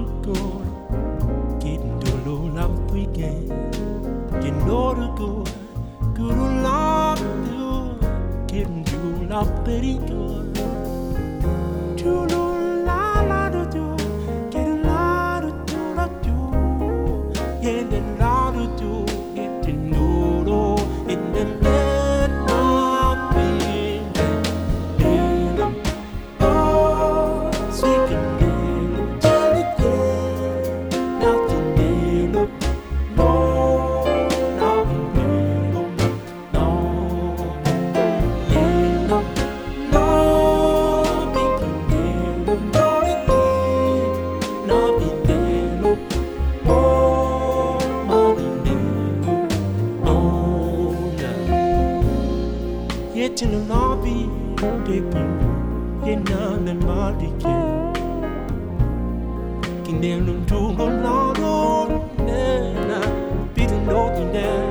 go. Getting to low love weekend. Getting to go. Good love do. Getting to love very good. To la la do do. Getting la do do la do. Getting la do do. Getting no. In the bed of me. Oh, sweet. In the lobby, taking in on the Mardi King, they don't do a lot of beating no,